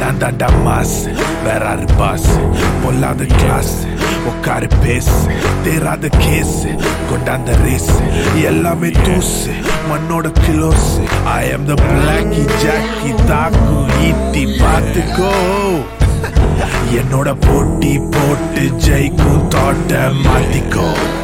நான் தாண்டா மாஸ் வேறாரு பாஸ் பொல்லாத கிளாஸ் உட்காரு பேசு தேராத கேஸ் கொண்டாந்த ரேஸ் எல்லாமே தூசு மண்ணோட close I am the blacky jacky தாக்கு ஈட்டி பார்த்துக்கோ என்னோட போட்டி போட்டு ஜெயிக்கும் தோட்ட மாத்திக்கோ